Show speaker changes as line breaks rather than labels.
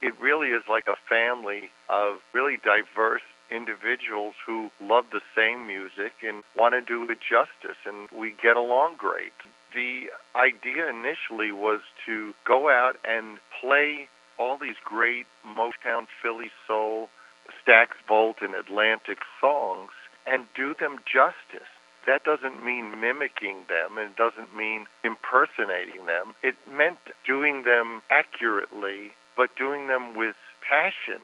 It really is like a family of really diverse individuals who love the same music and want to do it justice, and we get along great. The idea initially was to go out and play all these great Motown, Philly soul, Stax Volt, and Atlantic songs and do them justice. That doesn't mean mimicking them. It doesn't mean impersonating them. It meant doing them accurately, but doing them with passion.